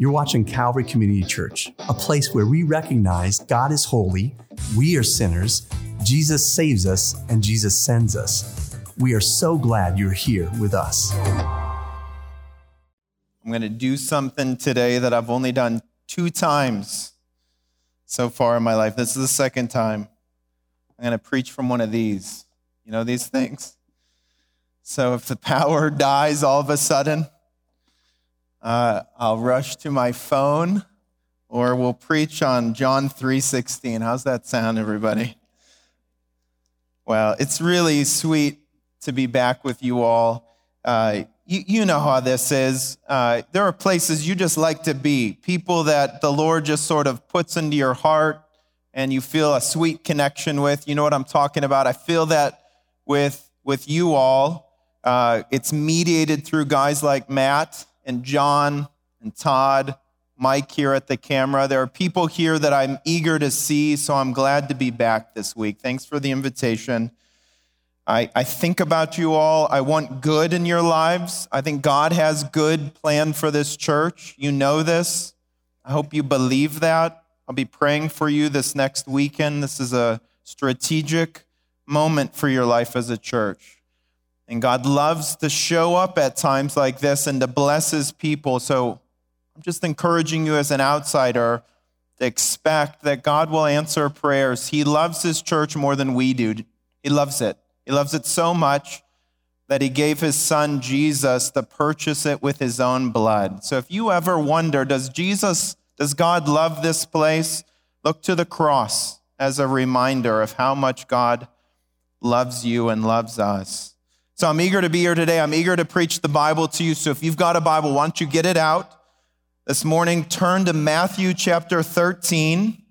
You're watching Calvary Community Church, a place where we recognize God is holy, we are sinners, Jesus saves us, and Jesus sends us. We are so glad you're here with us. I'm going to do something today that I've only done 2 times so far in my life. This is the second time. I'm going to preach from one of these. You know these things? So if the power dies all of a sudden, I'll rush to my phone, or we'll preach on John 3:16. How's that sound, everybody? Well, it's really sweet to be back with you all. You know how this is. There are places you just like to be, people that the Lord just sort of puts into your heart and you feel a sweet connection with. You know what I'm talking about? I feel that with you all. It's mediated through guys like Matt and John and Todd, Mike here at the camera. There are people here that I'm eager to see, so I'm glad to be back this week. Thanks for the invitation. I think about you all. I want good in your lives. I think God has good planned for this church. You know this. I hope you believe that. I'll be praying for you this next weekend. This is a strategic moment for your life as a church. And God loves to show up at times like this and to bless his people. So I'm just encouraging you as an outsider to expect that God will answer prayers. He loves his church more than we do. He loves it. He loves it so much that he gave his son Jesus to purchase it with his own blood. So if you ever wonder, does God love this place? Look to the cross as a reminder of how much God loves you and loves us. So I'm eager to be here today. I'm eager to preach the Bible to you. So if you've got a Bible, why don't you get it out? This morning, turn to Matthew chapter 13.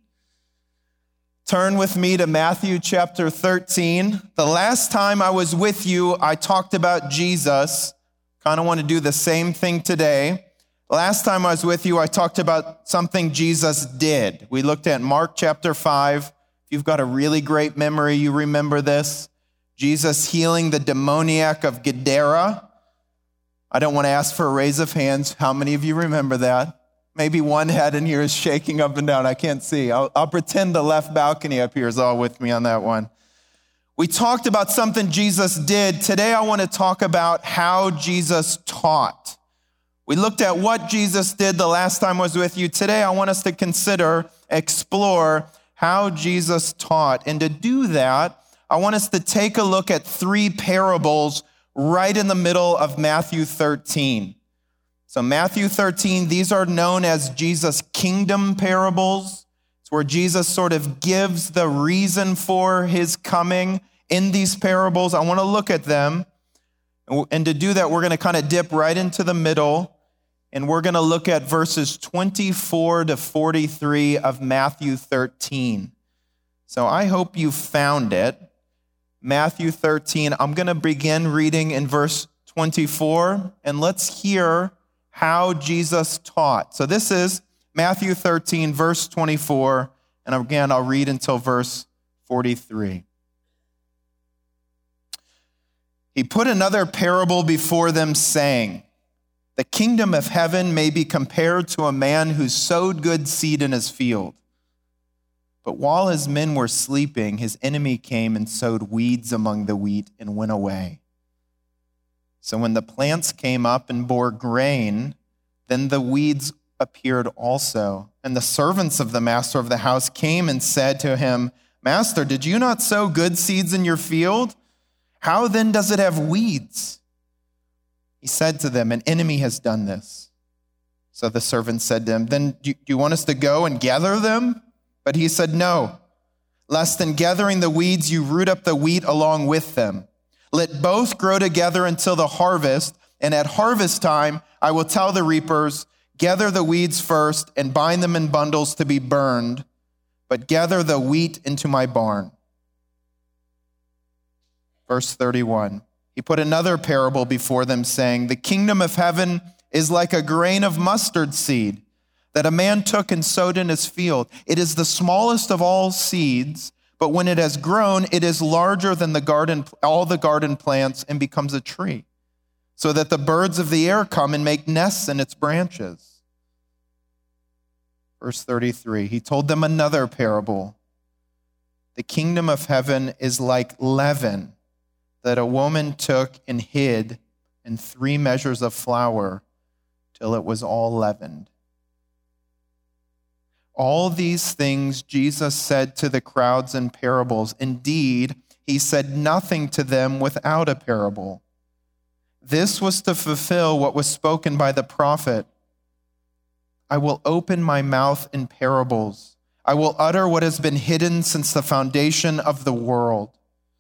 Turn with me to Matthew chapter 13. The last time I was with you, I talked about Jesus. Kind of want to do the same thing today. Last time I was with you, I talked about something Jesus did. We looked at Mark chapter 5. If you've got a really great memory, you remember this. Jesus healing the demoniac of Gadara. I don't want to ask for a raise of hands. How many of you remember that? Maybe one head in here is shaking up and down. I can't see. I'll pretend the left balcony up here is all with me on that one. We talked about something Jesus did. Today I want to talk about how Jesus taught. We looked at what Jesus did the last time I was with you. Today I want us to explore how Jesus taught. And to do that, I want us to take a look at 3 parables right in the middle of Matthew 13. So Matthew 13, these are known as Jesus' kingdom parables. It's where Jesus sort of gives the reason for his coming in these parables. I want to look at them. And to do that, we're going to kind of dip right into the middle. And we're going to look at verses 24 to 43 of Matthew 13. So I hope you found it. Matthew 13, I'm going to begin reading in verse 24, and let's hear how Jesus taught. So this is Matthew 13, verse 24, and again, I'll read until verse 43. He put another parable before them, saying, "The kingdom of heaven may be compared to a man who sowed good seed in his field. But while his men were sleeping, his enemy came and sowed weeds among the wheat and went away. So when the plants came up and bore grain, then the weeds appeared also. And the servants of the master of the house came and said to him, 'Master, did you not sow good seeds in your field? How then does it have weeds?' He said to them, 'An enemy has done this.' So the servants said to him, 'Then do you want us to go and gather them?' But he said, 'No, lest in gathering the weeds you root up the wheat along with them. Let both grow together until the harvest, and at harvest time I will tell the reapers, gather the weeds first and bind them in bundles to be burned, but gather the wheat into my barn.'" Verse 31, he put another parable before them, saying, "The kingdom of heaven is like a grain of mustard seed that a man took and sowed in his field. It is the smallest of all seeds, but when it has grown, it is larger than all the garden plants and becomes a tree, so that the birds of the air come and make nests in its branches." Verse 33, he told them another parable. The kingdom of heaven is like leaven that a woman took and hid in 3 measures of flour till it was all leavened. All these things Jesus said to the crowds in parables. Indeed, he said nothing to them without a parable. This was to fulfill what was spoken by the prophet. I will open my mouth in parables. I will utter what has been hidden since the foundation of the world.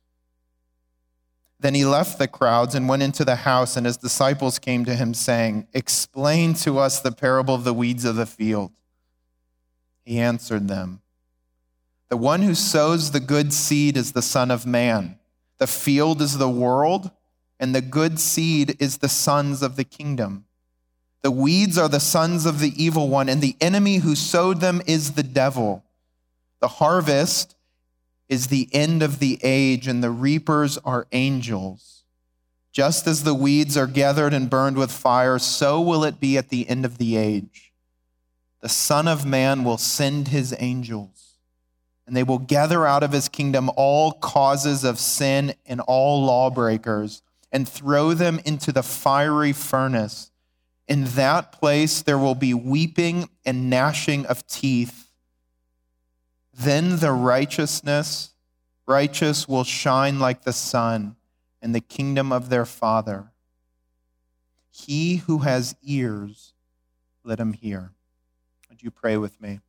Then he left the crowds and went into the house, and his disciples came to him, saying, Explain to us the parable of the weeds of the field. He answered them, The one who sows the good seed is the Son of Man. The field is the world, and the good seed is the sons of the kingdom. The weeds are the sons of the evil one, and the enemy who sowed them is the devil. The harvest is the end of the age, and the reapers are angels. Just as the weeds are gathered and burned with fire, so will it be at the end of the age. The Son of Man will send his angels, and they will gather out of his kingdom all causes of sin and all lawbreakers, and throw them into the fiery furnace. In that place there will be weeping and gnashing of teeth. Then the righteous will shine like the sun in the kingdom of their Father. He who has ears, let him hear. Would you pray with me?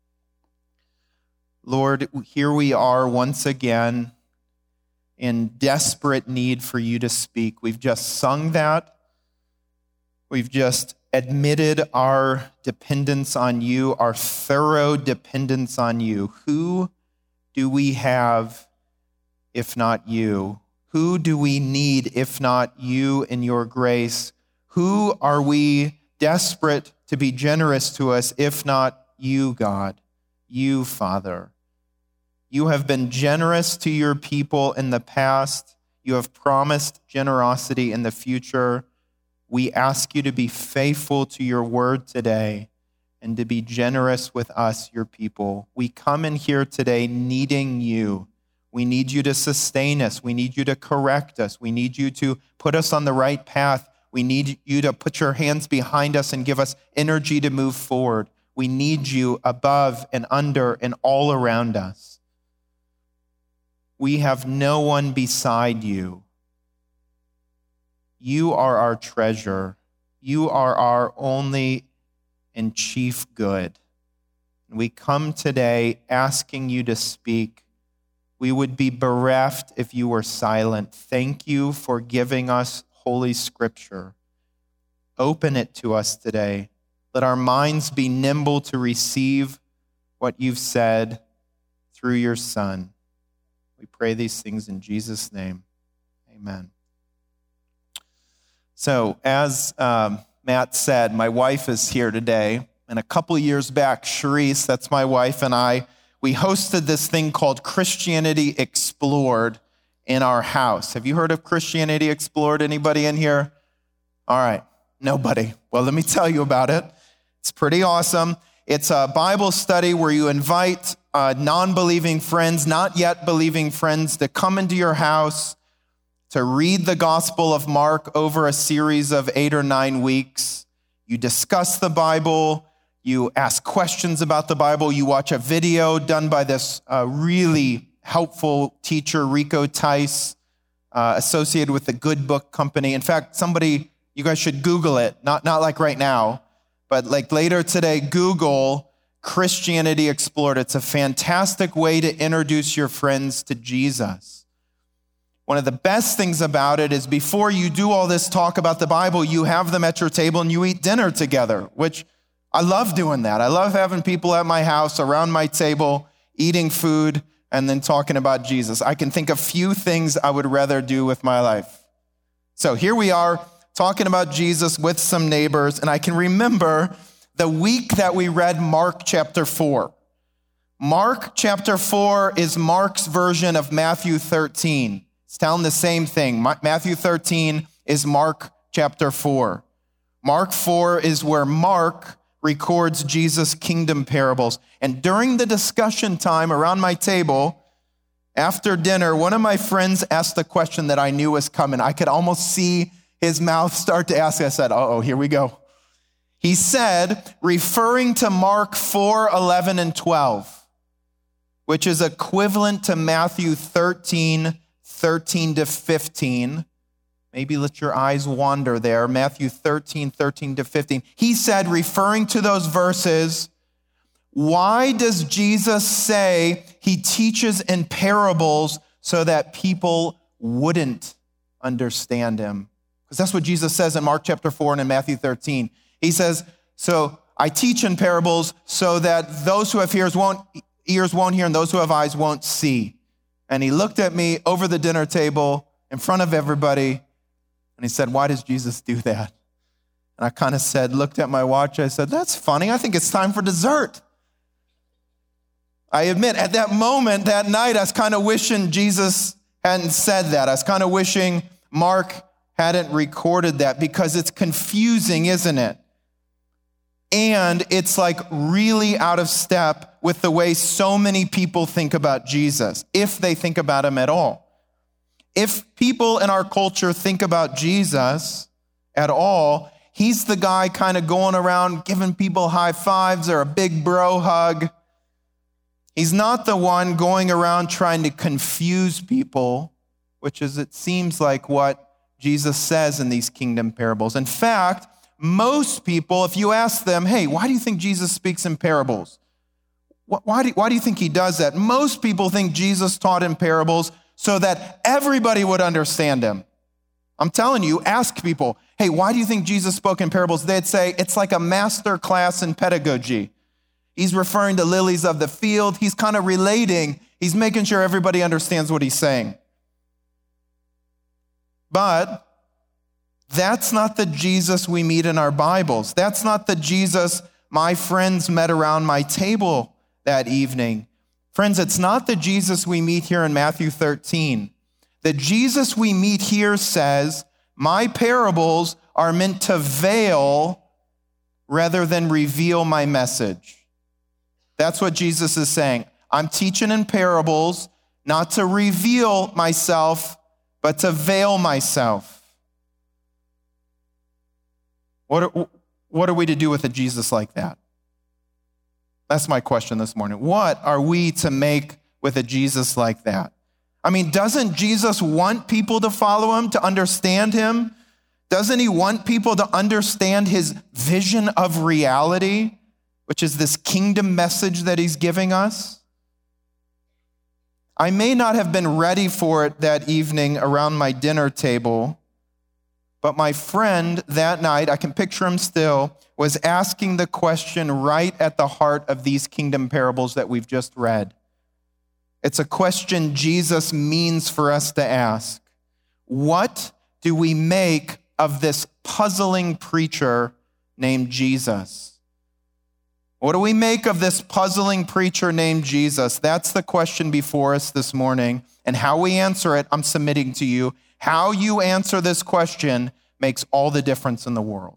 Lord, here we are once again in desperate need for you to speak. We've just sung that. We've just admitted our dependence on you, our thorough dependence on you. Who do we have if not you? Who do we need if not you and your grace? Who are we desperate to be generous to us if not you, God? You, Father. You have been generous to your people in the past. You have promised generosity in the future. We ask you to be faithful to your word today and to be generous with us, your people. We come in here today needing you. We need you to sustain us. We need you to correct us. We need you to put us on the right path. We need you to put your hands behind us and give us energy to move forward. We need you above and under and all around us. We have no one beside you. You are our treasure. You are our only and chief good. We come today asking you to speak. We would be bereft if you were silent. Thank you for giving us Holy Scripture. Open it to us today. Let our minds be nimble to receive what you've said through your Son. We pray these things in Jesus' name. Amen. So, as Matt said, my wife is here today. And a couple years back, Sharice, that's my wife, and I, we hosted this thing called Christianity Explored in our house. Have you heard of Christianity Explored? Anybody in here? All right, nobody. Well, let me tell you about it. It's pretty awesome. It's a Bible study where you invite non-believing friends, not yet believing friends, to come into your house to read the Gospel of Mark over a series of 8 or 9 weeks. You discuss the Bible. You ask questions about the Bible. You watch a video done by this really helpful teacher, Rico Tice, associated with the Good Book Company. In fact, you guys should Google it, not like right now, but like later today, Google Christianity Explored. It's a fantastic way to introduce your friends to Jesus. One of the best things about it is before you do all this talk about the Bible, you have them at your table and you eat dinner together, which I love doing that. I love having people at my house around my table, eating food, and then talking about Jesus. I can think of few things I would rather do with my life. So here we are talking about Jesus with some neighbors, and I can remember the week that we read Mark chapter 4. Mark chapter 4 is Mark's version of Matthew 13. It's telling the same thing. Matthew 13 is Mark chapter 4. Mark 4 is where Mark records Jesus' kingdom parables. And during the discussion time around my table, after dinner, one of my friends asked a question that I knew was coming. I could almost see his mouth start to ask. I said, uh-oh, here we go. He said, referring to Mark 4, 11, and 12, which is equivalent to Matthew 13, 13 to 15. Maybe let your eyes wander there. Matthew 13, 13 to 15. He said, referring to those verses, why does Jesus say he teaches in parables so that people wouldn't understand him? Because that's what Jesus says in Mark chapter 4 and in Matthew 13. He says, so I teach in parables so that those who have ears won't hear and those who have eyes won't see. And he looked at me over the dinner table in front of everybody, and he said, why does Jesus do that? And I kind of looked at my watch. I said, that's funny. I think it's time for dessert. I admit, at that moment, that night, I was kind of wishing Jesus hadn't said that. I was kind of wishing Mark hadn't recorded that because it's confusing, isn't it? And it's like really out of step with the way so many people think about Jesus, if they think about him at all. If people in our culture think about Jesus at all, he's the guy kind of going around giving people high fives or a big bro hug. He's not the one going around trying to confuse people, which is, it seems like, what Jesus says in these kingdom parables. In fact, most people, if you ask them, hey, why do you think Jesus speaks in parables? Why do you think he does that? Most people think Jesus taught in parables so that everybody would understand him. I'm telling you, ask people, hey, why do you think Jesus spoke in parables? They'd say, it's like a master class in pedagogy. He's referring to lilies of the field. He's kind of relating. He's making sure everybody understands what he's saying. But that's not the Jesus we meet in our Bibles. That's not the Jesus my friends met around my table that evening. Friends, it's not the Jesus we meet here in Matthew 13. The Jesus we meet here says, my parables are meant to veil rather than reveal my message. That's what Jesus is saying. I'm teaching in parables, not to reveal myself, but to veil myself. What are we to do with a Jesus like that? That's my question this morning. What are we to make with a Jesus like that? I mean, doesn't Jesus want people to follow him, to understand him? Doesn't he want people to understand his vision of reality, which is this kingdom message that he's giving us? I may not have been ready for it that evening around my dinner table, but my friend that night, I can picture him still, was asking the question right at the heart of these kingdom parables that we've just read. It's a question Jesus means for us to ask. What do we make of this puzzling preacher named Jesus? What do we make of this puzzling preacher named Jesus? That's the question before us this morning. And how we answer it, I'm submitting to you. How you answer this question makes all the difference in the world.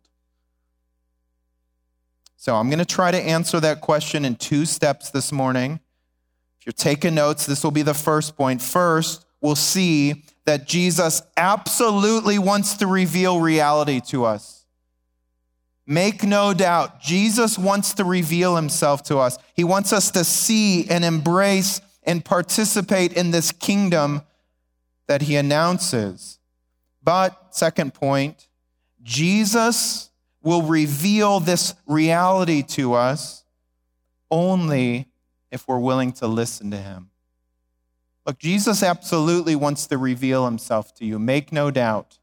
So I'm going to try to answer that question in 2 steps this morning. If you're taking notes, this will be the first point. First, we'll see that Jesus absolutely wants to reveal reality to us. Make no doubt, Jesus wants to reveal himself to us. He wants us to see and embrace and participate in this kingdom that he announces. But, second point, Jesus will reveal this reality to us only if we're willing to listen to him. Look, Jesus absolutely wants to reveal himself to you, make no doubt.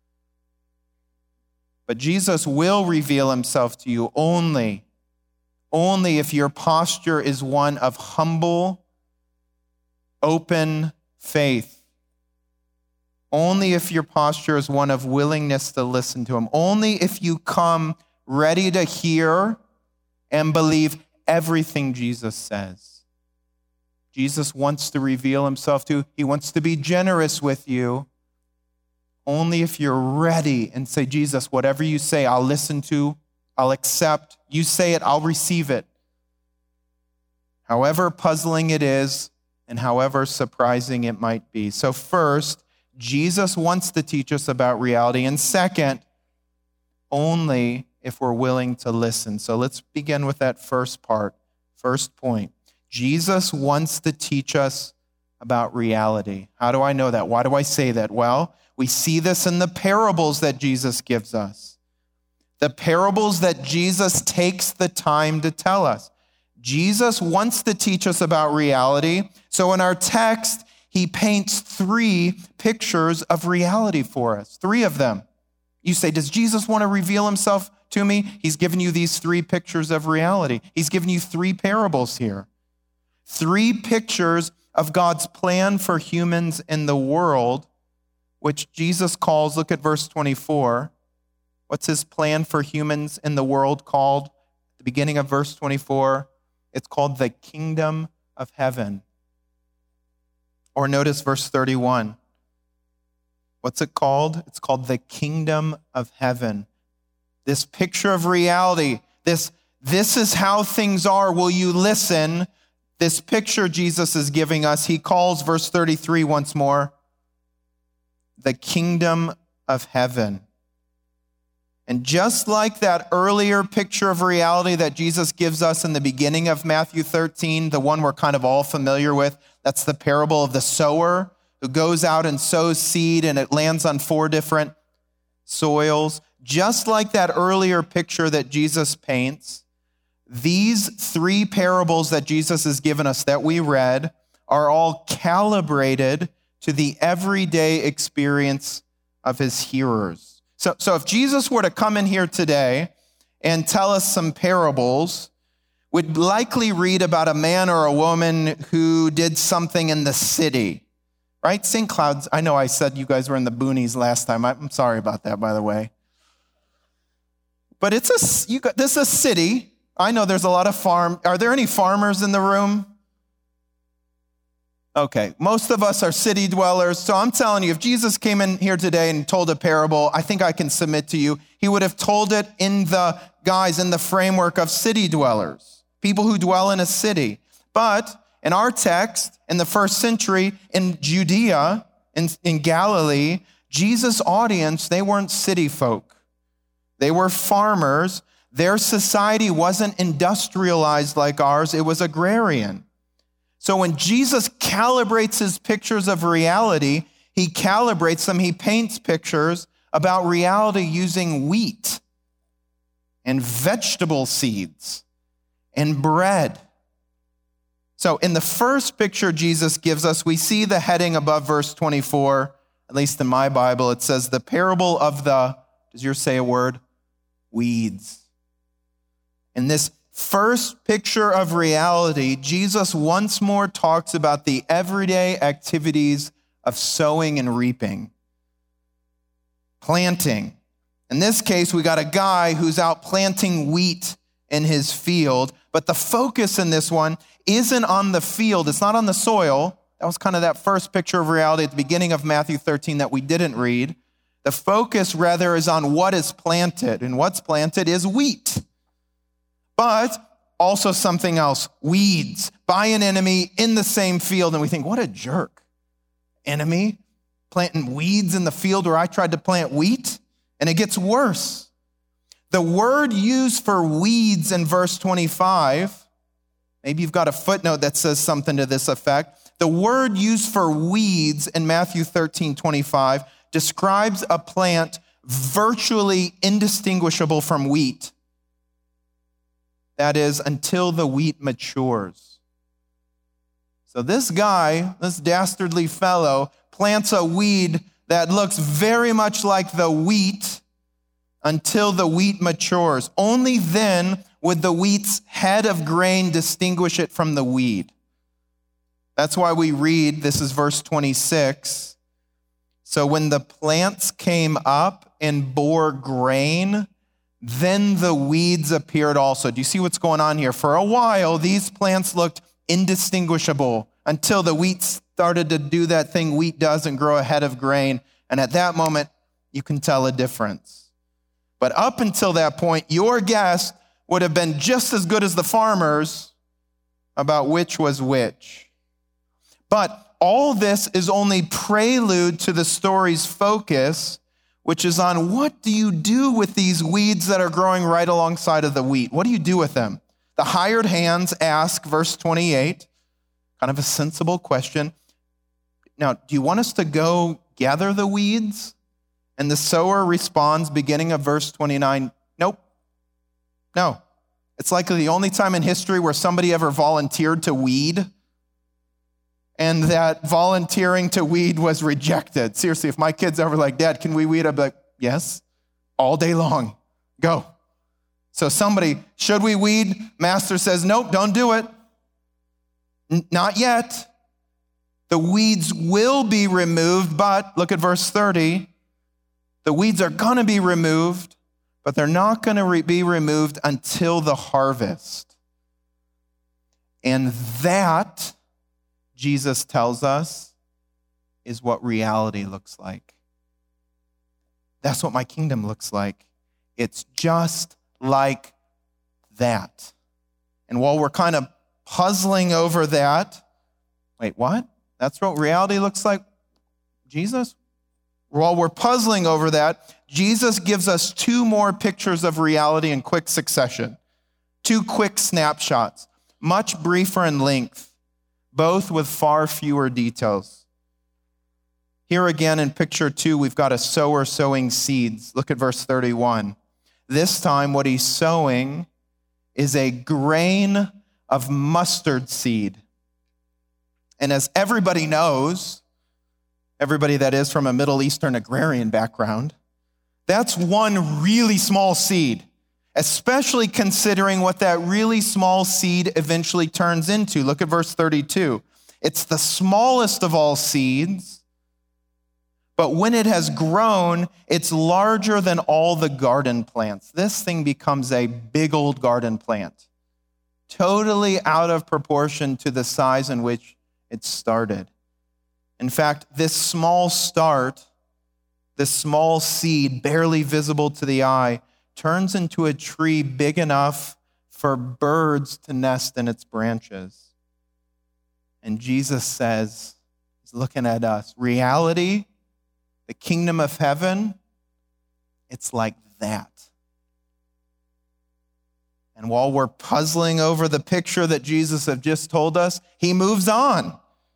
But Jesus will reveal himself to you only if your posture is one of humble, open faith. Only if your posture is one of willingness to listen to him. Only if you come ready to hear and believe everything Jesus says. Jesus wants to reveal himself to you. He wants to be generous with you. Only if you're ready and say, Jesus, whatever you say, I'll listen to I'll accept. You say it, I'll receive it. However puzzling it is, and however surprising it might be. So first, Jesus wants to teach us about reality. And second, only if we're willing to listen. So let's begin with that first part, first point. Jesus wants to teach us about reality. How do I know that? Why do I say that? Well, we see this in the parables that Jesus gives us. The parables that Jesus takes the time to tell us. Jesus wants to teach us about reality. So in our text, he paints 3 pictures of reality for us, 3 of them. You say, does Jesus want to reveal himself to me? He's given you these 3 pictures of reality. He's given you 3 parables here. 3 pictures of God's plan for humans in the world, which Jesus calls, look at verse 24. What's his plan for humans in the world called? At the beginning of verse 24, it's called the kingdom of heaven. Or notice verse 31. What's it called? It's called the kingdom of heaven. This picture of reality, this is how things are. Will you listen? This picture Jesus is giving us, he calls verse 33 once more, the kingdom of heaven. And just like that earlier picture of reality that Jesus gives us in the beginning of Matthew 13, the one we're kind of all familiar with, that's the parable of the sower who goes out and sows seed and it lands on 4 different soils. Just like that earlier picture that Jesus paints, these 3 parables that Jesus has given us that we read are all calibrated to the everyday experience of his hearers. So if Jesus were to come in here today and tell us some parables, we'd likely read about a man or a woman who did something in the city, right? St. Cloud's, I know I said you guys were in the boonies last time. I'm sorry about that, by the way. But this is a city. I know there's a lot of farm. Are there any farmers in the room? Okay, most of us are city dwellers. So I'm telling you, if Jesus came in here today and told a parable, I think I can submit to you, he would have told it in the framework of city dwellers, people who dwell in a city. But in our text, in the first century, in Judea, in Galilee, Jesus' audience, they weren't city folk. They were farmers. Their society wasn't industrialized like ours. It was agrarian. So when Jesus calibrates his pictures of reality, he calibrates them, he paints pictures about reality using wheat and vegetable seeds and bread. So in the first picture Jesus gives us, we see the heading above verse 24, at least in my Bible, it says the parable of the, does yours say a word? Weeds. In this first picture of reality, Jesus once more talks about the everyday activities of sowing and reaping. Planting. In this case, we got a guy who's out planting wheat in his field, but the focus in this one isn't on the field. It's not on the soil. That was kind of that first picture of reality at the beginning of Matthew 13 that we didn't read. The focus rather is on what is planted, and what's planted is wheat. But also something else, weeds, by an enemy in the same field. And we think, what a jerk. Enemy planting weeds in the field where I tried to plant wheat. And it gets worse. The word used for weeds in verse 25, maybe you've got a footnote that says something to this effect. The word used for weeds in Matthew 13:25 describes a plant virtually indistinguishable from wheat. That is, until the wheat matures. So this guy, this dastardly fellow, plants a weed that looks very much like the wheat until the wheat matures. Only then would the wheat's head of grain distinguish it from the weed. That's why we read, this is verse 26. So when the plants came up and bore grain, then the weeds appeared also. Do you see what's going on here? For a while, these plants looked indistinguishable until the wheat started to do that thing wheat does and grow a head of grain. And at that moment, you can tell a difference. But up until that point, your guess would have been just as good as the farmer's about which was which. But all this is only prelude to the story's focus, which is on what do you do with these weeds that are growing right alongside of the wheat? What do you do with them? The hired hands ask, verse 28, kind of a sensible question. Now, do you want us to go gather the weeds? And the sower responds, beginning of verse 29, nope, no. It's likely the only time in history where somebody ever volunteered to weed, and that volunteering to weed was rejected. Seriously, if my kids ever like, Dad, can we weed? I'd be like, yes, all day long, go. So somebody, should we weed? Master says, nope, don't do it. Not yet. The weeds will be removed, but look at verse 30. The weeds are going to be removed, but they're not going to be removed until the harvest. And that, Jesus tells us, is what reality looks like. That's what my kingdom looks like. It's just like that. And while we're kind of puzzling over that, wait, what? That's what reality looks like? Jesus? While we're puzzling over that, Jesus gives us two more pictures of reality in quick succession. Two quick snapshots, much briefer in length, both with far fewer details. Here again in picture 2, we've got a sower sowing seeds. Look at verse 31. This time what he's sowing is a grain of mustard seed. And as everybody knows, everybody that is from a Middle Eastern agrarian background, that's one really small seed, especially considering what that really small seed eventually turns into. Look at verse 32. It's the smallest of all seeds, but when it has grown, it's larger than all the garden plants. This thing becomes a big old garden plant, totally out of proportion to the size in which it started. In fact, this small start, this small seed, barely visible to the eye, turns into a tree big enough for birds to nest in its branches. And Jesus says, he's looking at us, reality, the kingdom of heaven, it's like that. And while we're puzzling over the picture that Jesus has just told us, he moves on.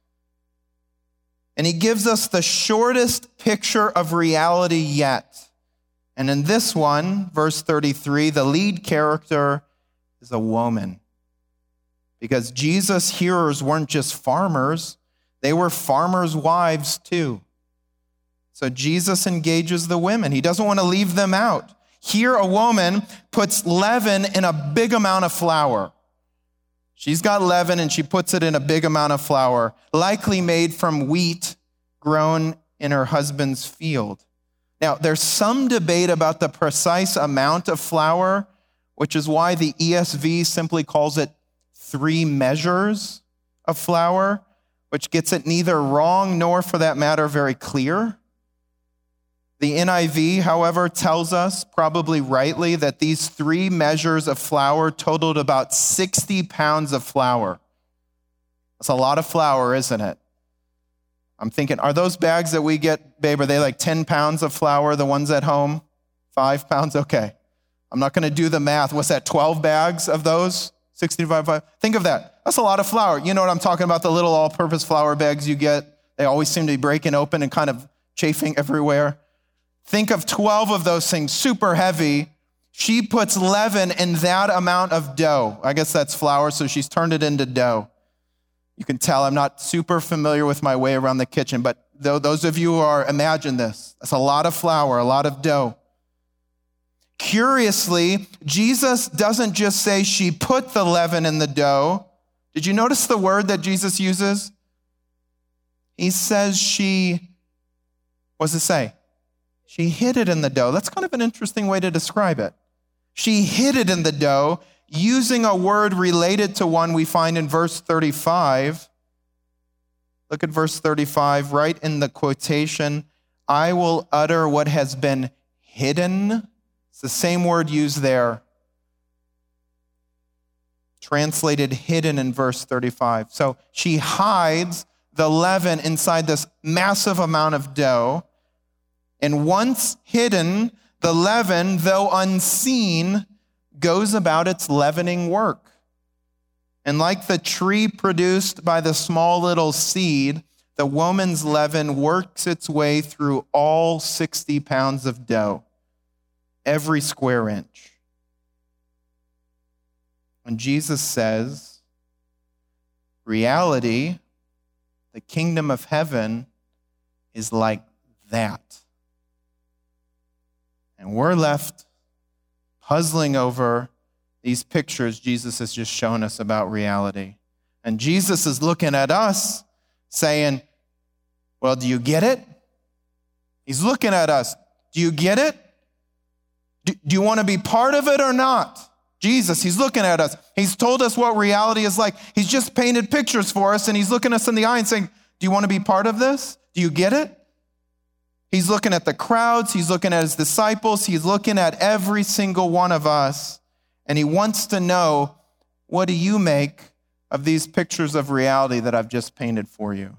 And he gives us the shortest picture of reality yet. And in this one, verse 33, the lead character is a woman. Because Jesus' hearers weren't just farmers, they were farmers' wives too. So Jesus engages the women. He doesn't want to leave them out. Here, a woman puts leaven in a big amount of flour. She's got leaven and she puts it in a big amount of flour, likely made from wheat grown in her husband's field. Now, there's some debate about the precise amount of flour, which is why the ESV simply calls it 3 measures of flour, which gets it neither wrong nor, for that matter, very clear. The NIV, however, tells us, probably rightly, that these 3 measures of flour totaled about 60 pounds of flour. That's a lot of flour, isn't it? I'm thinking, are those bags that we get, babe, are they like 10 pounds of flour, the ones at home? 5 pounds? Okay. I'm not going to do the math. What's that, 12 bags of those? 65. Think of that. That's a lot of flour. You know what I'm talking about, the little all-purpose flour bags you get? They always seem to be breaking open and kind of chafing everywhere. Think of 12 of those things, super heavy. She puts leaven in that amount of dough. I guess that's flour, so she's turned it into dough. You can tell I'm not super familiar with my way around the kitchen, but those of you who are, imagine this. That's a lot of flour, a lot of dough. Curiously, Jesus doesn't just say she put the leaven in the dough. Did you notice the word that Jesus uses? He says what does it say? She hid it in the dough. That's kind of an interesting way to describe it. She hid it in the dough using a word related to one we find in verse 35. Look at verse 35, right in the quotation, I will utter what has been hidden It's the same word used there, translated hidden in verse 35. So she hides the leaven inside this massive amount of dough. And once hidden, the leaven, though unseen, goes about its leavening work. And like the tree produced by the small little seed, the woman's leaven works its way through all 60 pounds of dough, every square inch. And Jesus says, reality, the kingdom of heaven, is like that. And we're left puzzling over these pictures Jesus has just shown us about reality. And Jesus is looking at us saying, well, do you get it? He's looking at us. Do you get it? Do you want to be part of it or not? Jesus, he's looking at us. He's told us what reality is like. He's just painted pictures for us, and he's looking us in the eye and saying, do you want to be part of this? Do you get it? He's looking at the crowds. He's looking at his disciples. He's looking at every single one of us, and he wants to know, what do you make of these pictures of reality that I've just painted for you?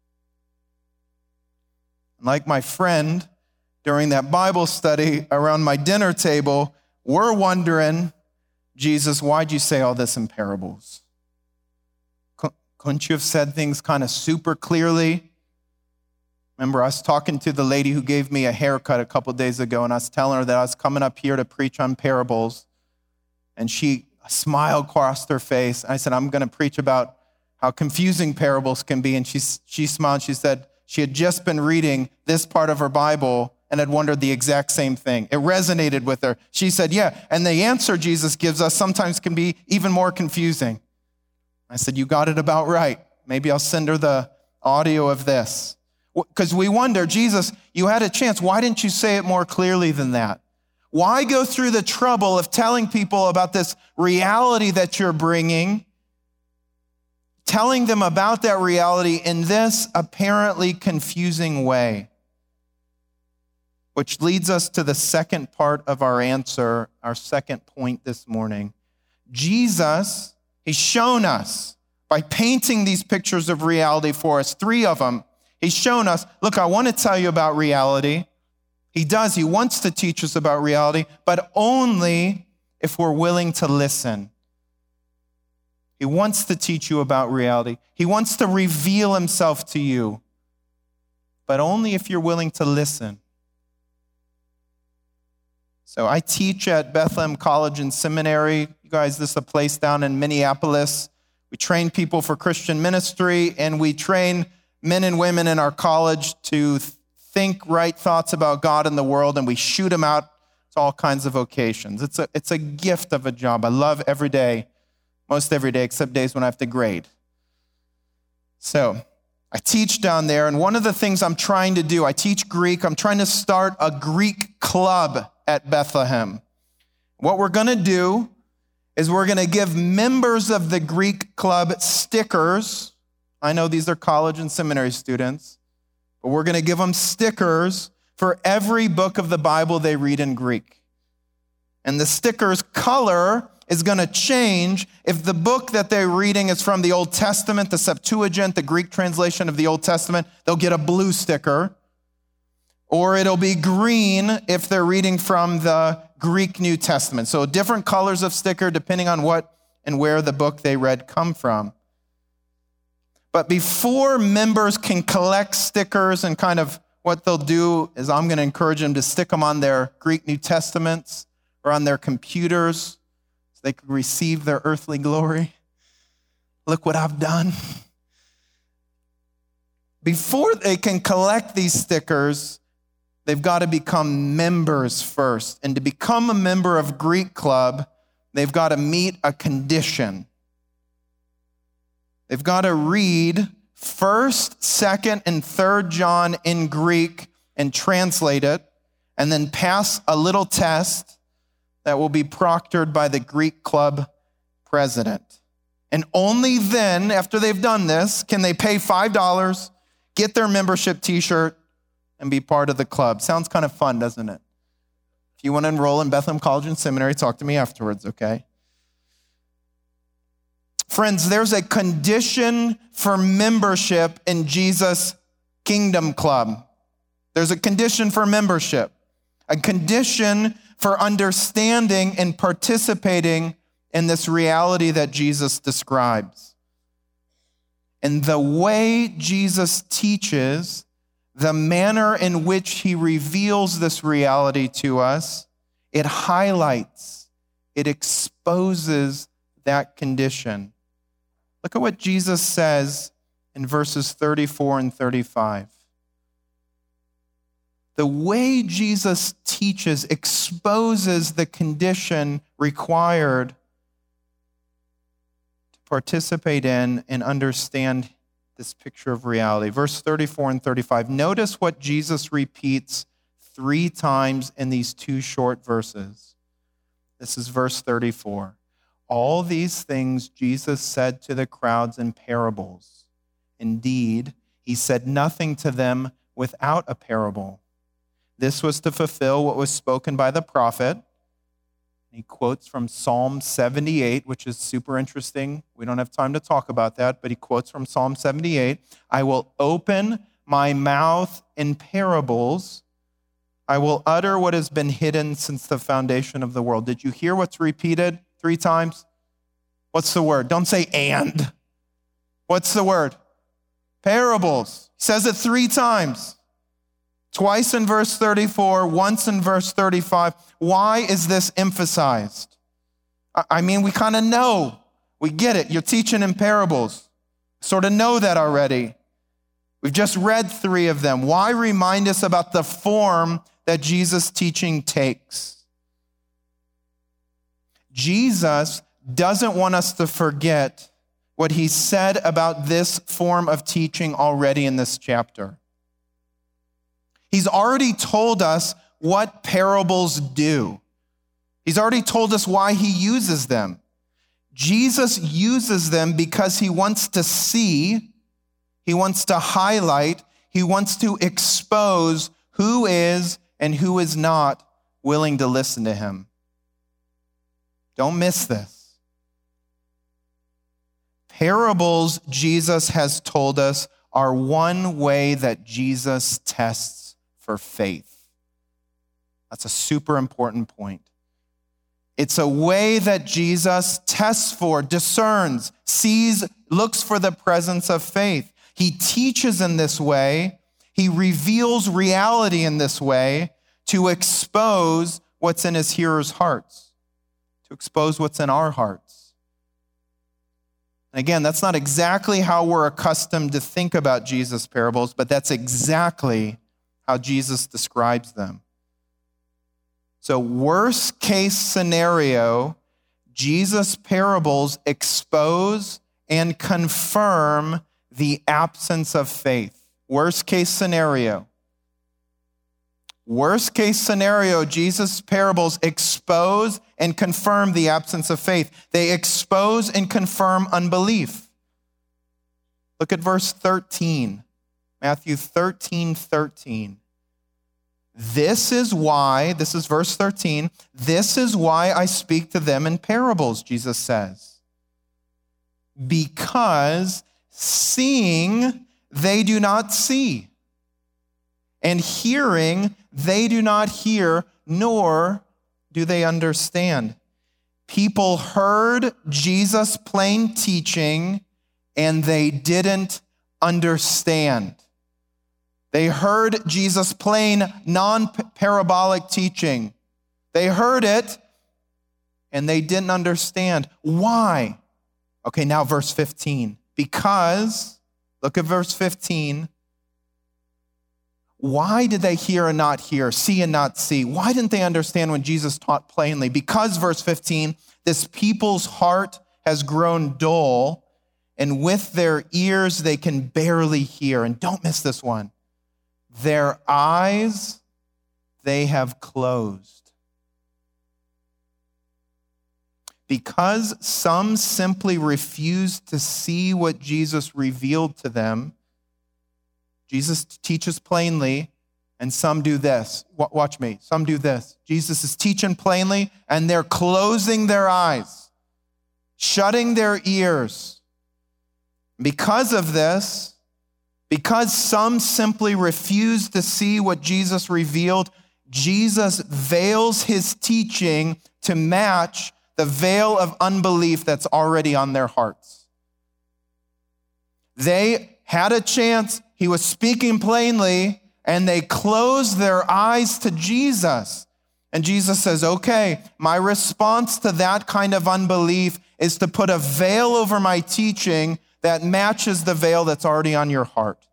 Like my friend during that Bible study around my dinner table, we're wondering, Jesus, why'd you say all this in parables? Couldn't you have said things kind of super clearly? Remember, I was talking to the lady who gave me a haircut a couple days ago, and I was telling her that I was coming up here to preach on parables, and a smile crossed her face. I said, I'm going to preach about how confusing parables can be, and she smiled. She said she had just been reading this part of her Bible and had wondered the exact same thing. It resonated with her. She said, yeah, and the answer Jesus gives us sometimes can be even more confusing. I said, you got it about right. Maybe I'll send her the audio of this. Because we wonder, Jesus, you had a chance. Why didn't you say it more clearly than that? Why go through the trouble of telling people about this reality that you're bringing, telling them about that reality in this apparently confusing way? Which leads us to the second part of our answer, our second point this morning. Jesus, he's shown us by painting these pictures of reality for us, 3 of them. He's shown us, look, I want to tell you about reality. He does. He wants to teach us about reality, but only if we're willing to listen. He wants to teach you about reality. He wants to reveal himself to you, but only if you're willing to listen. So I teach at Bethlehem College and Seminary. You guys, this is a place down in Minneapolis. We train people for Christian ministry, and we train men and women in our college to think right thoughts about God and the world, and we shoot them out to all kinds of vocations. It's a gift of a job. I love every day, most every day, except days when I have to grade. So I teach down there, and one of the things I'm trying to do, I teach Greek. I'm trying to start a Greek club at Bethlehem. What we're going to do is we're going to give members of the Greek club stickers. I know these are college and seminary students, but we're going to give them stickers for every book of the Bible they read in Greek. And the sticker's color is going to change. If the book that they're reading is from the Old Testament, the Septuagint, the Greek translation of the Old Testament, they'll get a blue sticker. Or it'll be green if they're reading from the Greek New Testament. So different colors of sticker depending on what and where the book they read come from. But before members can collect stickers, and kind of what they'll do is I'm going to encourage them to stick them on their Greek New Testaments or on their computers so they can receive their earthly glory. Look what I've done. Before they can collect these stickers, they've got to become members first. And to become a member of Greek Club, they've got to meet a condition. They've got to read 1st, 2nd, and 3rd John in Greek and translate it, and then pass a little test that will be proctored by the Greek Club president. And only then, after they've done this, can they pay $5, get their membership t-shirt, and be part of the club. Sounds kind of fun, doesn't it? If you want to enroll in Bethlehem College and Seminary, talk to me afterwards, okay? Friends, there's a condition for membership in Jesus' Kingdom Club. There's a condition for membership, a condition for understanding and participating in this reality that Jesus describes. And the way Jesus teaches, the manner in which he reveals this reality to us, it highlights, it exposes that condition. Look at what Jesus says in verses 34 and 35. The way Jesus teaches exposes the condition required to participate in and understand this picture of reality. Verse 34 and 35. Notice what Jesus repeats 3 times in these 2 short verses. This is verse 34. All these things Jesus said to the crowds in parables. Indeed, he said nothing to them without a parable. This was to fulfill what was spoken by the prophet. He quotes from Psalm 78, which is super interesting. We don't have time to talk about that, but he quotes from Psalm 78. I will open my mouth in parables. I will utter what has been hidden since the foundation of the world. Did you hear what's repeated 3 times? What's the word? Don't say and. What's the word? Parables. He says it 3 times. Twice in verse 34, once in verse 35. Why is this emphasized? I mean, we kind of know. We get it. You're teaching in parables. Sort of know that already. We've just read 3 of them. Why remind us about the form that Jesus' teaching takes? Jesus doesn't want us to forget what he said about this form of teaching already in this chapter. He's already told us what parables do. He's already told us why he uses them. Jesus uses them because he wants to see, he wants to highlight, he wants to expose who is and who is not willing to listen to him. Don't miss this. Parables, Jesus has told us, are one way that Jesus tests for faith. That's a super important point. It's a way that Jesus tests for, discerns, sees, looks for the presence of faith. He teaches in this way. He reveals reality in this way to expose what's in his hearers' hearts, to expose what's in our hearts. And again, that's not exactly how we're accustomed to think about Jesus' parables, but that's exactly how Jesus describes them. So, worst case scenario, Jesus' parables expose and confirm the absence of faith. Worst case scenario. Worst case scenario, Jesus' parables expose and confirm the absence of faith. They expose and confirm unbelief. Look at verse 13. Matthew 13:13. This is verse 13, this is why I speak to them in parables, Jesus says. Because seeing, they do not see. And hearing, they do not hear, nor do they understand. People heard Jesus' plain teaching, and they didn't understand. They heard Jesus' plain, non-parabolic teaching. They heard it, and they didn't understand. Why? Okay, now verse 15. Because, look at verse 15. Why did they hear and not hear, see and not see? Why didn't they understand when Jesus taught plainly? Because, verse 15, this people's heart has grown dull, and with their ears they can barely hear. And don't miss this one. Their eyes they have closed. Because some simply refused to see what Jesus revealed to them, Jesus teaches plainly, and some do this. Watch me. Some do this. Jesus is teaching plainly, and they're closing their eyes, shutting their ears. Because of this, because some simply refuse to see what Jesus revealed, Jesus veils his teaching to match the veil of unbelief that's already on their hearts. They had a chance. He was speaking plainly, and they closed their eyes to Jesus. And Jesus says, okay, my response to that kind of unbelief is to put a veil over my teaching that matches the veil that's already on your heart.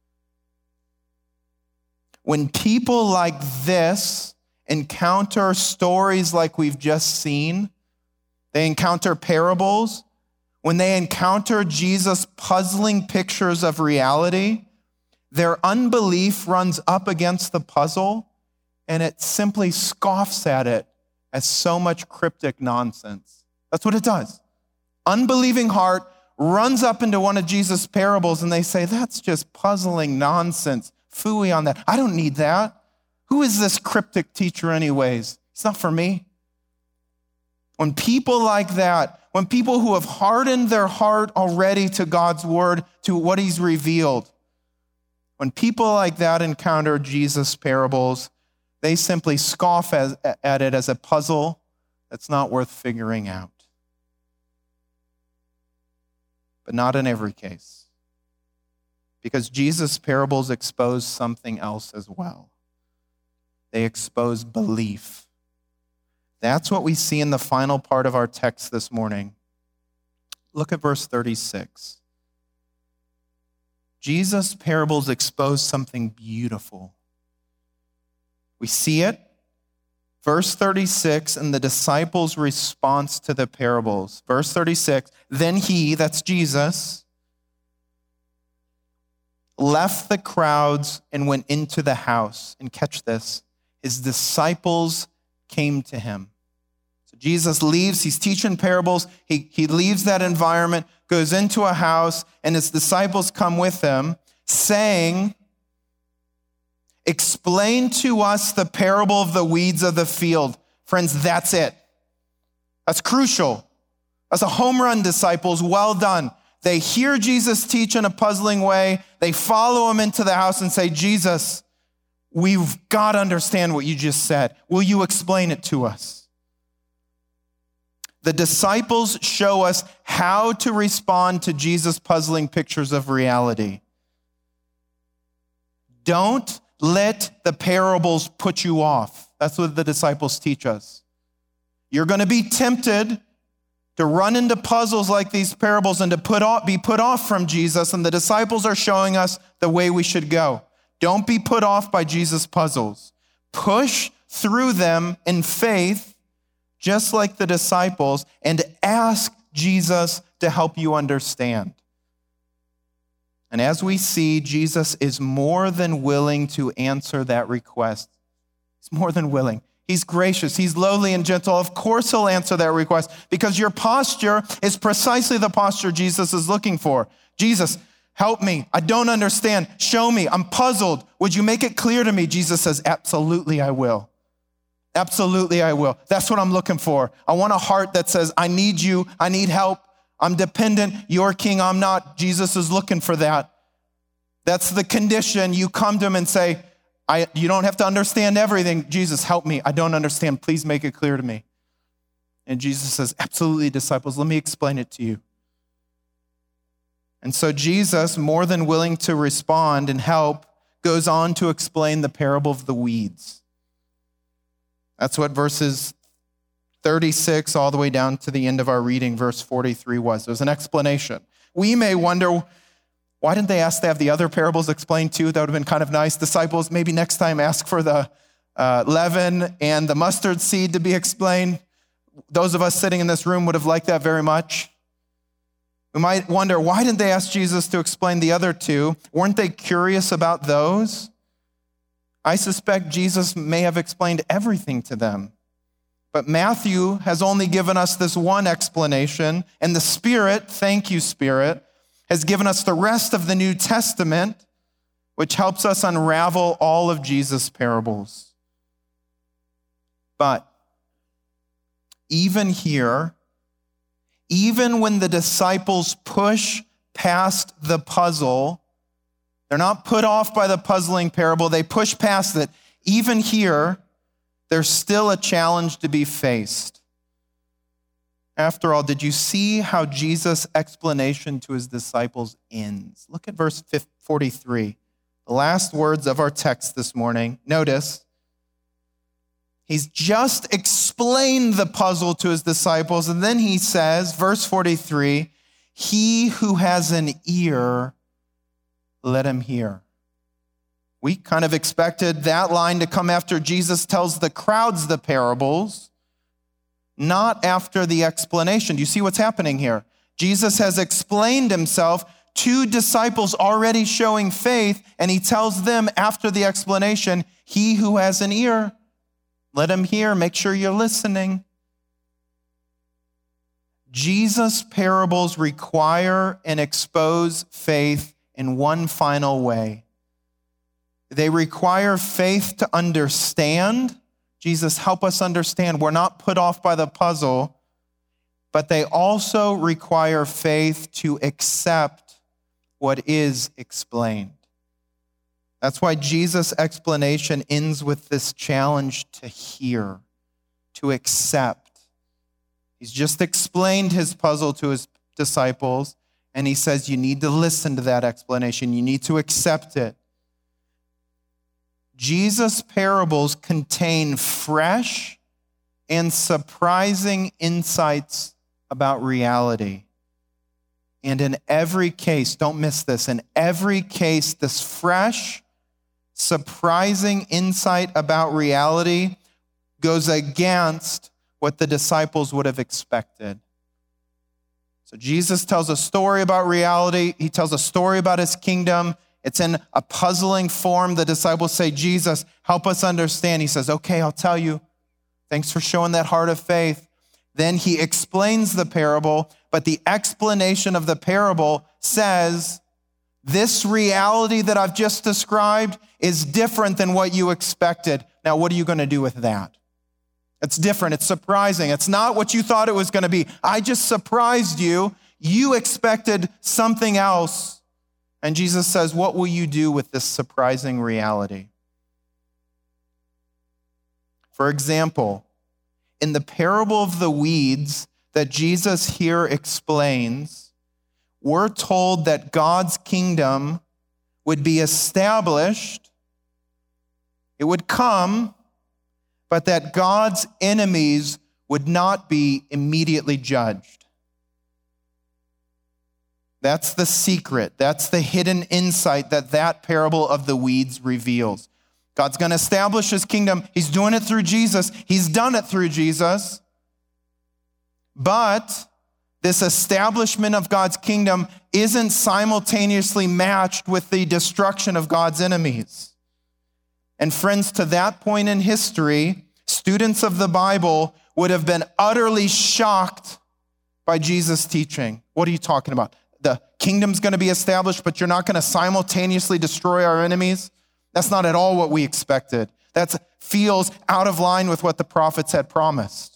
When people like this encounter stories like we've just seen, they encounter parables, when they encounter Jesus' puzzling pictures of reality, their unbelief runs up against the puzzle and it simply scoffs at it as so much cryptic nonsense. That's what it does. Unbelieving heart runs up into one of Jesus' parables and they say, that's just puzzling nonsense. Phooey on that. I don't need that. Who is this cryptic teacher anyways? It's not for me. When people like that, when people who have hardened their heart already to God's word, to what he's revealed, when people like that encounter Jesus' parables, they simply scoff at it as a puzzle that's not worth figuring out. But not in every case. Because Jesus' parables expose something else as well. They expose belief. That's what we see in the final part of our text this morning. Look at verse 36. Jesus' parables expose something beautiful. We see it. Verse 36 and the disciples' response to the parables. Verse 36, then he, that's Jesus, left the crowds and went into the house. And catch this, his disciples came to him. So Jesus leaves, he's teaching parables. He leaves that environment, goes into a house, and his disciples come with him, saying, explain to us the parable of the weeds of the field. Friends, that's it. That's crucial. That's a home run, disciples. Well done. They hear Jesus teach in a puzzling way. They follow him into the house and say, Jesus, we've got to understand what you just said. Will you explain it to us? The disciples show us how to respond to Jesus' puzzling pictures of reality. Don't let the parables put you off. That's what the disciples teach us. You're going to be tempted to run into puzzles like these parables and to be put off from Jesus, and the disciples are showing us the way we should go. Don't be put off by Jesus' puzzles. Push through them in faith, just like the disciples, and ask Jesus to help you understand. And as we see, Jesus is more than willing to answer that request. He's more than willing. He's gracious. He's lowly and gentle. Of course he'll answer that request because your posture is precisely the posture Jesus is looking for. Jesus, help me. I don't understand. Show me. I'm puzzled. Would you make it clear to me? Jesus says, absolutely I will. Absolutely I will. That's what I'm looking for. I want a heart that says, I need you. I need help. I'm dependent. You're king. I'm not. Jesus is looking for that. That's the condition. You come to him and say, you don't have to understand everything. Jesus, help me. I don't understand. Please make it clear to me. And Jesus says, absolutely, disciples. Let me explain it to you. And so Jesus, more than willing to respond and help, goes on to explain the parable of the weeds. That's what verses 36 all the way down to the end of our reading, verse 43 was. There's an explanation. We may wonder, why didn't they ask to have the other parables explained too? That would have been kind of nice. Disciples, maybe next time ask for the leaven and the mustard seed to be explained. Those of us sitting in this room would have liked that very much. We might wonder, why didn't they ask Jesus to explain the other two? Weren't they curious about those? I suspect Jesus may have explained everything to them. But Matthew has only given us this one explanation, and the Spirit, thank you, Spirit, has given us the rest of the New Testament which helps us unravel all of Jesus' parables. But even here, even when the disciples push past the puzzle, they're not put off by the puzzling parable, they push past it. Even here, there's still a challenge to be faced. After all, did you see how Jesus' explanation to his disciples ends? Look at verse 43, the last words of our text this morning. Notice, he's just explained the puzzle to his disciples, and then he says, verse 43, he who has an ear, let him hear. We kind of expected that line to come after Jesus tells the crowds the parables, not after the explanation. Do you see what's happening here? Jesus has explained himself to disciples already showing faith, and he tells them after the explanation, he who has an ear, let him hear. Make sure you're listening. Jesus' parables require and expose faith in one final way. They require faith to understand. Jesus, help us understand. We're not put off by the puzzle, but they also require faith to accept what is explained. That's why Jesus' explanation ends with this challenge to hear, to accept. He's just explained his puzzle to his disciples, and he says, you need to listen to that explanation. You need to accept it. Jesus' parables contain fresh and surprising insights about reality. And in every case, don't miss this, in every case, this fresh, surprising insight about reality goes against what the disciples would have expected. So Jesus tells a story about reality. He tells a story about his kingdom. It's in a puzzling form. The disciples say, Jesus, help us understand. He says, okay, I'll tell you. Thanks for showing that heart of faith. Then he explains the parable, but the explanation of the parable says, this reality that I've just described is different than what you expected. Now, what are you going to do with that? It's different. It's surprising. It's not what you thought it was going to be. I just surprised you. You expected something else. And Jesus says, what will you do with this surprising reality? For example, in the parable of the weeds that Jesus here explains, we're told that God's kingdom would be established, it would come, but that God's enemies would not be immediately judged. That's the secret. That's the hidden insight that parable of the weeds reveals. God's going to establish his kingdom. He's doing it through Jesus. He's done it through Jesus. But this establishment of God's kingdom isn't simultaneously matched with the destruction of God's enemies. And friends, to that point in history, students of the Bible would have been utterly shocked by Jesus' teaching. What are you talking about? The kingdom's going to be established, but you're not going to simultaneously destroy our enemies? That's not at all what we expected. That feels out of line with what the prophets had promised.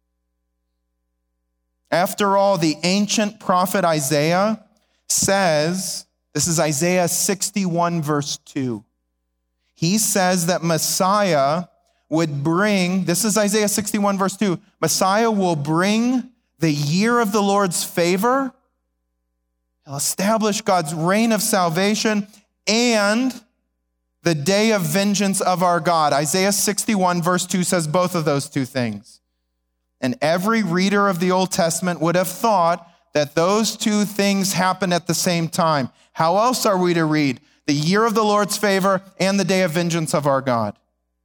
After all, the ancient prophet Isaiah says, this is Isaiah 61 verse 2. He says that Messiah would bring, this is Isaiah 61 verse 2, Messiah will bring the year of the Lord's favor. He'll establish God's reign of salvation and the day of vengeance of our God. Isaiah 61 verse 2 says both of those two things. And every reader of the Old Testament would have thought that those two things happen at the same time. How else are we to read the year of the Lord's favor and the day of vengeance of our God?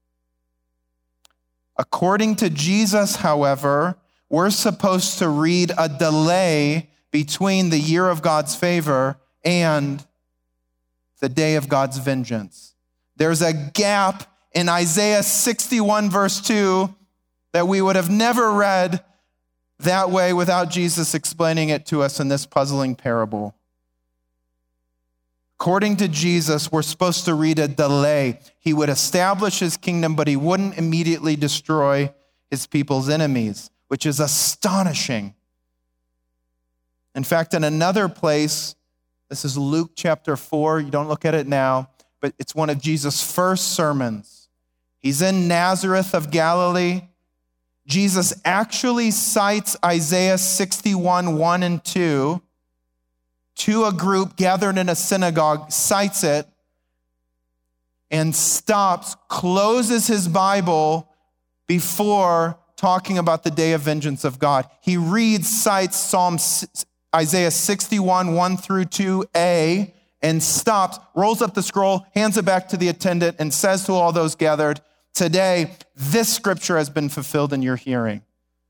According to Jesus, however, we're supposed to read a delay between the year of God's favor and the day of God's vengeance. There's a gap in Isaiah 61 verse 2 that we would have never read that way without Jesus explaining it to us in this puzzling parable. According to Jesus, we're supposed to read a delay. He would establish his kingdom, but he wouldn't immediately destroy his people's enemies, which is astonishing. In fact, in another place, this is Luke chapter 4. You don't look at it now, but it's one of Jesus' first sermons. He's in Nazareth of Galilee. Jesus actually cites Isaiah 61, 1 and 2 to a group gathered in a synagogue, cites it, and stops, closes his Bible before talking about the day of vengeance of God. He cites Isaiah 61, 1 through 2a, and stops, rolls up the scroll, hands it back to the attendant, and says to all those gathered, today, this scripture has been fulfilled in your hearing.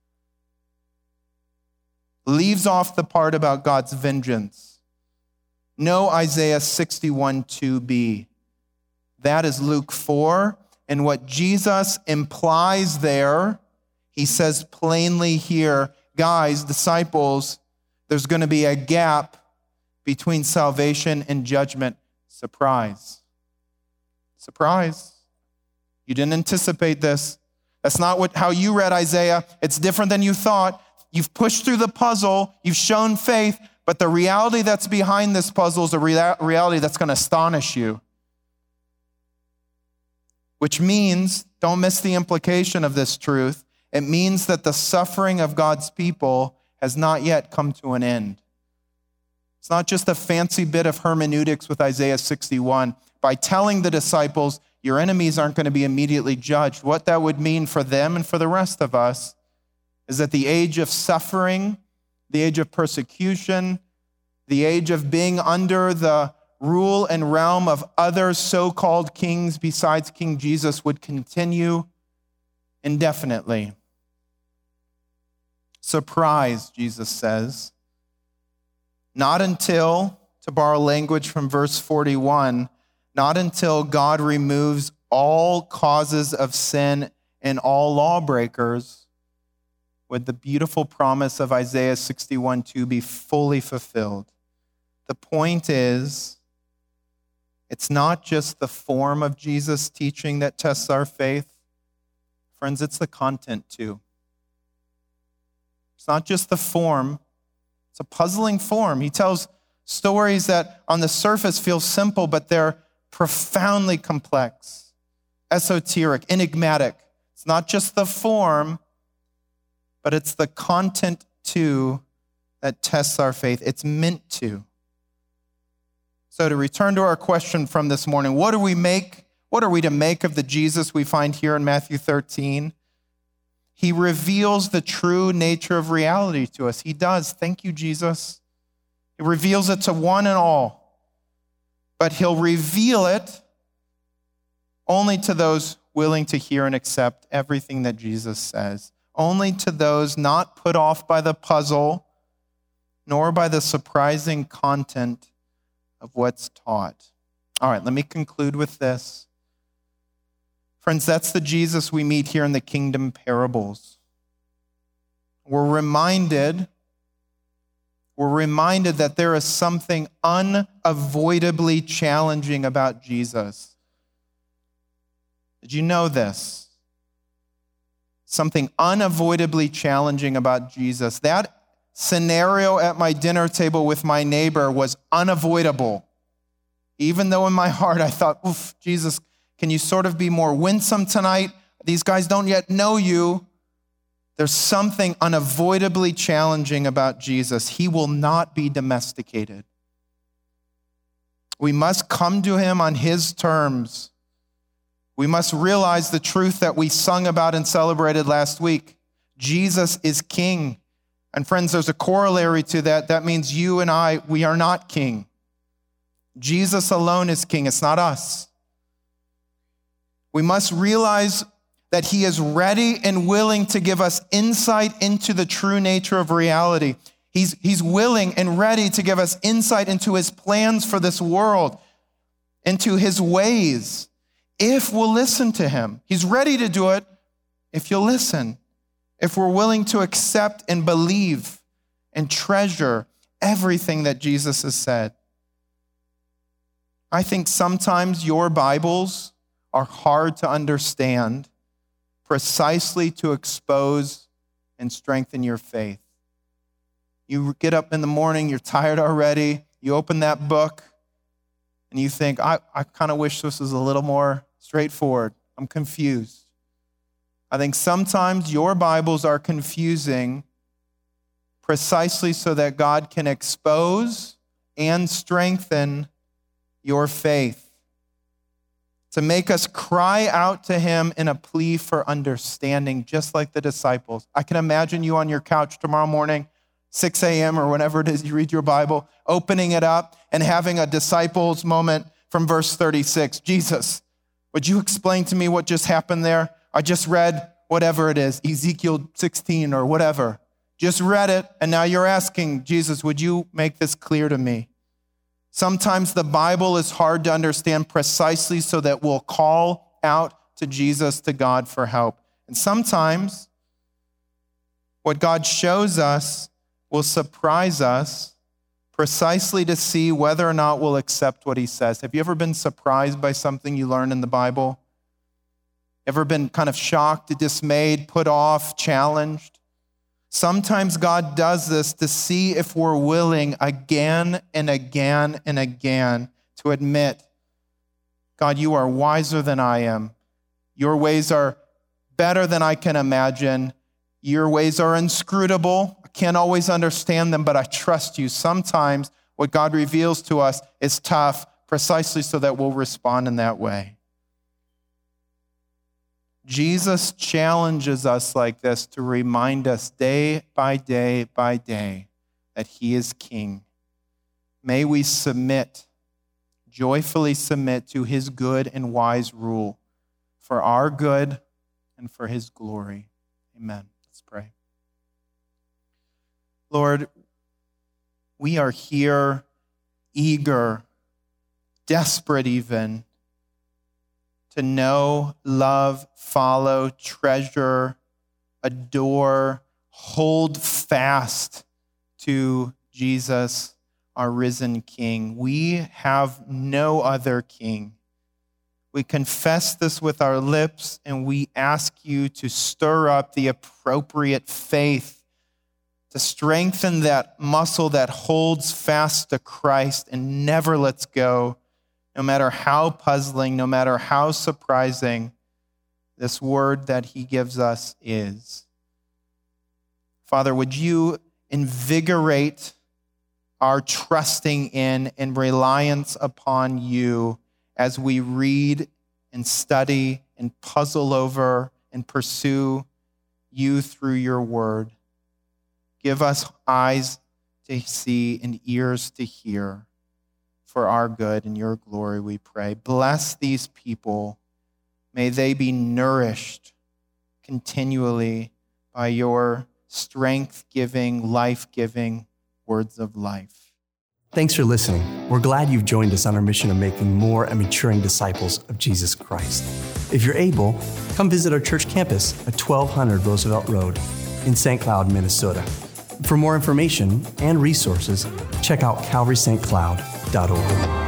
Leaves off the part about God's vengeance. No Isaiah 61, 2b. That is Luke 4. And what Jesus implies there, he says plainly here, guys, disciples, there's going to be a gap between salvation and judgment. Surprise. Surprise. You didn't anticipate this. That's not how you read Isaiah. It's different than you thought. You've pushed through the puzzle. You've shown faith. But the reality that's behind this puzzle is a reality that's going to astonish you. Which means, don't miss the implication of this truth, it means that the suffering of God's people has not yet come to an end. It's not just a fancy bit of hermeneutics with Isaiah 61. By telling the disciples, your enemies aren't going to be immediately judged, what that would mean for them and for the rest of us is that the age of suffering, the age of persecution, the age of being under the rule and realm of other so-called kings besides King Jesus would continue indefinitely. Surprise, Jesus says. Not until, to borrow language from verse 41, not until God removes all causes of sin and all lawbreakers would the beautiful promise of Isaiah 61:2 be fully fulfilled. The point is, it's not just the form of Jesus' teaching that tests our faith. Friends, it's the content too. It's not just the form. It's a puzzling form. He tells stories that on the surface feel simple, but they're profoundly complex, esoteric, enigmatic. It's not just the form, but it's the content too that tests our faith. It's meant to. So to return to our question from this morning, what are we to make of the Jesus we find here in Matthew 13? He reveals the true nature of reality to us. He does. Thank you, Jesus. He reveals it to one and all. But he'll reveal it only to those willing to hear and accept everything that Jesus says. Only to those not put off by the puzzle, nor by the surprising content of what's taught. All right, let me conclude with this. Friends, that's the Jesus we meet here in the kingdom parables. We're reminded that there is something unavoidably challenging about Jesus. Did you know this? Something unavoidably challenging about Jesus. That scenario at my dinner table with my neighbor was unavoidable. Even though in my heart I thought, oof, Jesus, can you sort of be more winsome tonight? These guys don't yet know you. There's something unavoidably challenging about Jesus. He will not be domesticated. We must come to him on his terms. We must realize the truth that we sung about and celebrated last week. Jesus is king. And friends, there's a corollary to that. That means you and I, we are not king. Jesus alone is king. It's not us. We must realize that he is ready and willing to give us insight into the true nature of reality. He's willing and ready to give us insight into his plans for this world, into his ways, if we'll listen to him. He's ready to do it if you'll listen, if we're willing to accept and believe and treasure everything that Jesus has said. I think sometimes your Bibles are hard to understand precisely to expose and strengthen your faith. You get up in the morning, you're tired already, you open that book, and you think, I kind of wish this was a little more straightforward. I'm confused. I think sometimes your Bibles are confusing precisely so that God can expose and strengthen your faith, to make us cry out to him in a plea for understanding, just like the disciples. I can imagine you on your couch tomorrow morning, 6 a.m. or whenever it is you read your Bible, opening it up and having a disciples moment from verse 36. Jesus, would you explain to me what just happened there? I just read whatever it is, Ezekiel 16 or whatever. Just read it, and now you're asking, Jesus, would you make this clear to me? Sometimes the Bible is hard to understand precisely so that we'll call out to Jesus, to God for help. And sometimes what God shows us will surprise us precisely to see whether or not we'll accept what he says. Have you ever been surprised by something you learned in the Bible? Ever been kind of shocked, dismayed, put off, challenged? Sometimes God does this to see if we're willing again and again and again to admit, God, you are wiser than I am. Your ways are better than I can imagine. Your ways are inscrutable. I can't always understand them, but I trust you. Sometimes what God reveals to us is tough, precisely so that we'll respond in that way. Jesus challenges us like this to remind us day by day by day that he is king. May we submit, joyfully submit to his good and wise rule for our good and for his glory. Amen. Let's pray. Lord, we are here eager, desperate even, to know, love, follow, treasure, adore, hold fast to Jesus, our risen King. We have no other King. We confess this with our lips, and we ask you to stir up the appropriate faith, to strengthen that muscle that holds fast to Christ and never lets go, no matter how puzzling, no matter how surprising this word that he gives us is. Father, would you invigorate our trusting in and reliance upon you as we read and study and puzzle over and pursue you through your word. Give us eyes to see and ears to hear for our good and your glory, we pray. Bless these people. May they be nourished continually by your strength-giving, life-giving words of life. Thanks for listening. We're glad you've joined us on our mission of making more and maturing disciples of Jesus Christ. If you're able, come visit our church campus at 1200 Roosevelt Road in St. Cloud, Minnesota. For more information and resources, check out calvarystcloud.org.